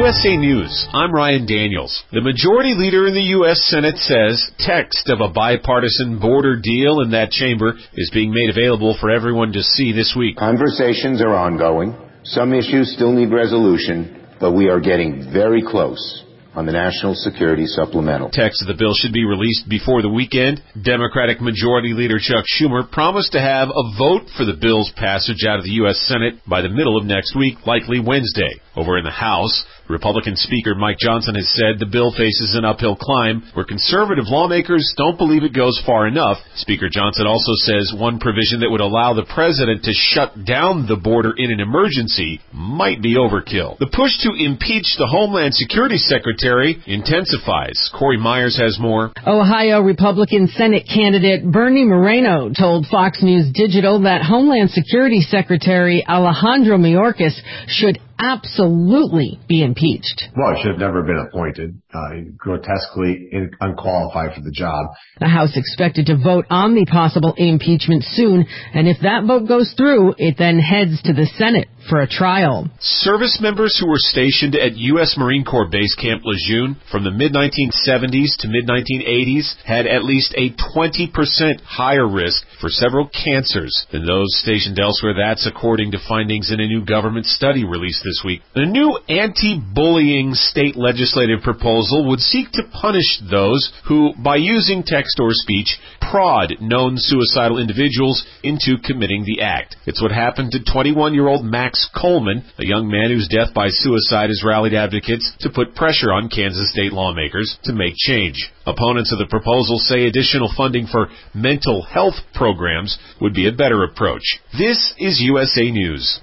USA News, I'm Ryan Daniels. The majority leader in the U.S. Senate says text of a bipartisan border deal in that chamber is being made available for everyone to see this week. Conversations are ongoing. Some issues still need resolution, but we are getting very close on the National Security Supplemental. Text of the bill should be released before the weekend. Democratic Majority Leader Chuck Schumer promised to have a vote for the bill's passage out of the U.S. Senate by the middle of next week, likely Wednesday. Over in the House, Republican Speaker Mike Johnson has said the bill faces an uphill climb where conservative lawmakers don't believe it goes far enough. Speaker Johnson also says one provision that would allow the president to shut down the border in an emergency might be overkill. The push to impeach the Homeland Security Secretary intensifies. Corey Myers has more. Ohio Republican Senate candidate Bernie Moreno told Fox News Digital that Homeland Security Secretary Alejandro Mayorkas should absolutely be impeached. Well, he should have never been appointed. Grotesquely unqualified for the job. The House expected to vote on the possible impeachment soon, and if that vote goes through, it then heads to the Senate for a trial. Service members who were stationed at U.S. Marine Corps Base Camp Lejeune from the mid-1970s to mid-1980s had at least a 20% higher risk for several cancers than those stationed elsewhere. That's according to findings in a new government study released this week. A new anti-bullying state legislative proposal would seek to punish those who, by using text or speech, prod known suicidal individuals into committing the act. It's what happened to 21-year-old Max Coleman, a young man whose death by suicide has rallied advocates to put pressure on Kansas state lawmakers to make change. Opponents of the proposal say additional funding for mental health programs would be a better approach. This is USA News.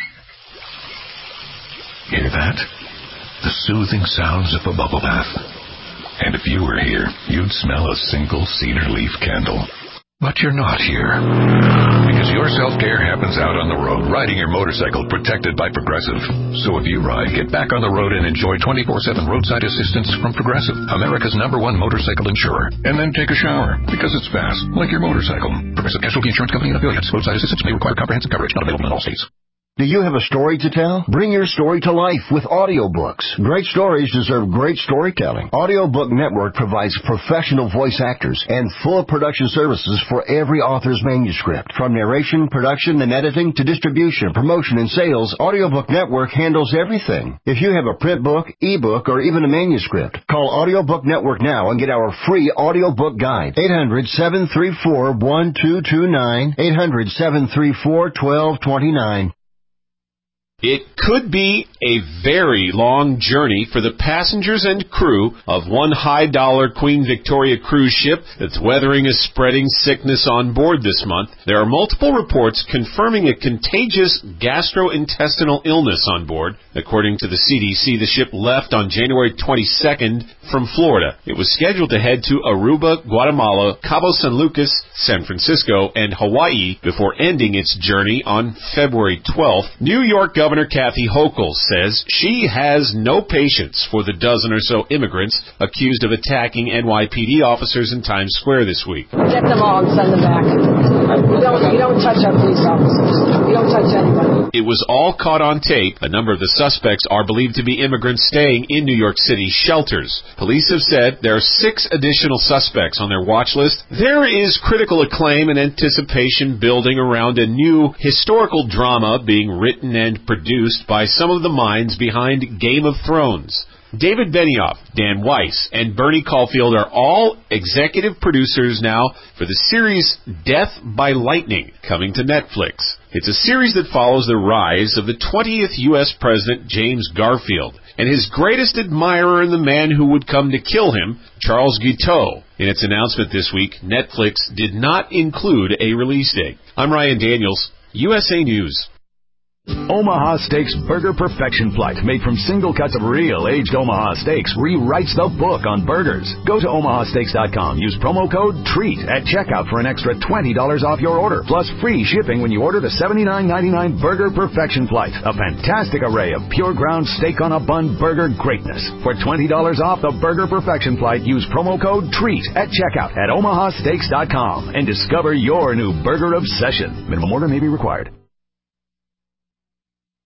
Hear that? The soothing sounds of a bubble bath. And if you were here, you'd smell a single cedar leaf candle. But you're not here. Because your self-care happens out on the road, riding your motorcycle protected by Progressive. So if you ride, get back on the road and enjoy 24/7 roadside assistance from Progressive, America's #1 motorcycle insurer. And then take a shower, because it's fast, like your motorcycle. Progressive Casualty Insurance Company and affiliates. Roadside assistance may require comprehensive coverage, not available in all states. Do you have a story to tell? Bring your story to life with audiobooks. Great stories deserve great storytelling. Audiobook Network provides professional voice actors and full production services for every author's manuscript. From narration, production, and editing to distribution, promotion, and sales, Audiobook Network handles everything. If you have a print book, ebook, or even a manuscript, call Audiobook Network now and get our free audiobook guide. 800-734-1229. 800-734-1229. It could be a very long journey for the passengers and crew of one high-dollar Queen Victoria cruise ship that's weathering a spreading sickness on board this month. There are multiple reports confirming a contagious gastrointestinal illness on board. According to the CDC, the ship left on January 22nd from Florida. It was scheduled to head to Aruba, Guatemala, Cabo San Lucas, San Francisco, and Hawaii before ending its journey on February 12th. New York Governor Kathy Hochul says she has no patience for the dozen or so immigrants accused of attacking NYPD officers in Times Square this week. Get them all and send them back. You don't touch our police officers. You don't touch anybody. It was all caught on tape. A number of the suspects are believed to be immigrants staying in New York City shelters. Police have said there are 6 additional suspects on their watch list. There is critical acclaim and anticipation building around a new historical drama being written and produced by some of the minds behind Game of Thrones. David Benioff, Dan Weiss, and Bernie Caulfield are all executive producers now for the series Death by Lightning, coming to Netflix. It's a series that follows the rise of the 20th U.S. President James Garfield and his greatest admirer and the man who would come to kill him, Charles Guiteau. In its announcement this week, Netflix did not include a release date. I'm Ryan Daniels, USA News. Omaha Steaks Burger Perfection Flight, made from single cuts of real aged Omaha steaks, rewrites the book on burgers. Go to omahasteaks.com. Use promo code TREAT at checkout for an extra $20 off your order, plus free shipping when you order the $79.99 Burger Perfection Flight. A fantastic array of pure ground steak on a bun burger greatness. For $20 off the Burger Perfection Flight, use promo code TREAT at checkout at omahasteaks.com and discover your new burger obsession. Minimum order may be required.